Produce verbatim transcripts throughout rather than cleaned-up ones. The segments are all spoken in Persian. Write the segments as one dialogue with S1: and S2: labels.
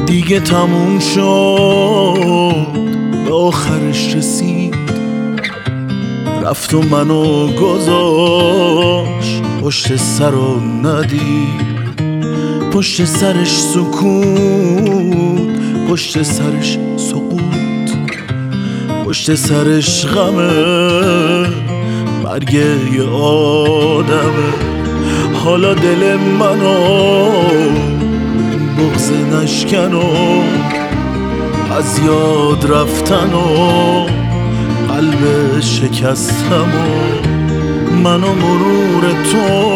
S1: دیگه تموم شد، به آخرش رسید، رفت و منو گذاشت پشت سر و ندید. پشت سرش سکوت، پشت سرش سقوط، پشت سرش غمه، مرگ یه آدمه. حالا دل منو بغض نشکن و از یاد رفتن و قلب شکستم و من و مرور تو،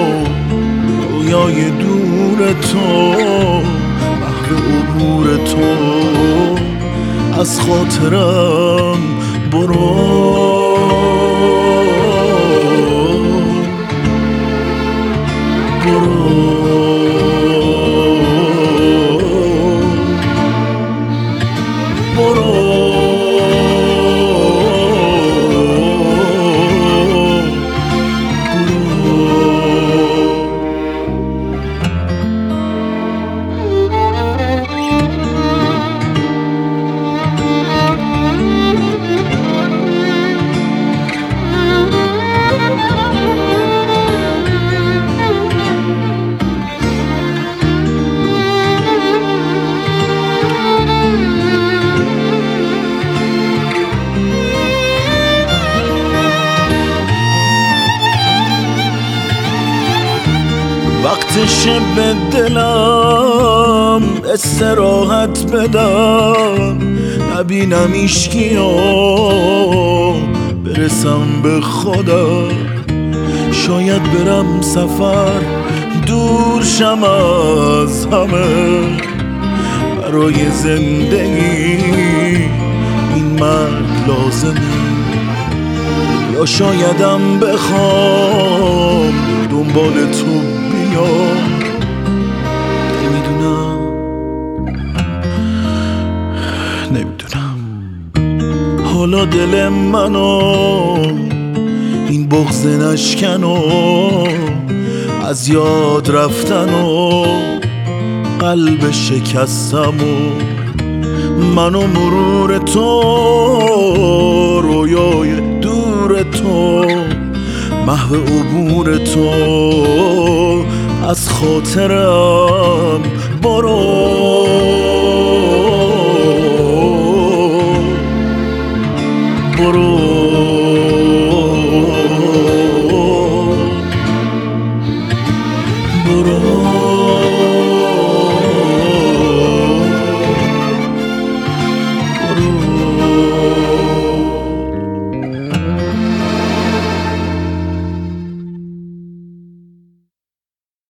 S1: رویای دور تو، محو عبور تو، از خاطرم برو. وقتشه به دلم استراحت بدم، نبینم ایشکیو برسم به خودم. شاید برم سفر دور شم از همه، برای زندگی این مرد لازمه. یا شایدم بخوام دنبال تو نمیدونم نمیدونم حالا دل منو این بغض نشکن و از یاد رفتن و قلب شکستم و من و مرور تو، رویای دور تو، محو عبور تو، از خاطرم برو. برو برو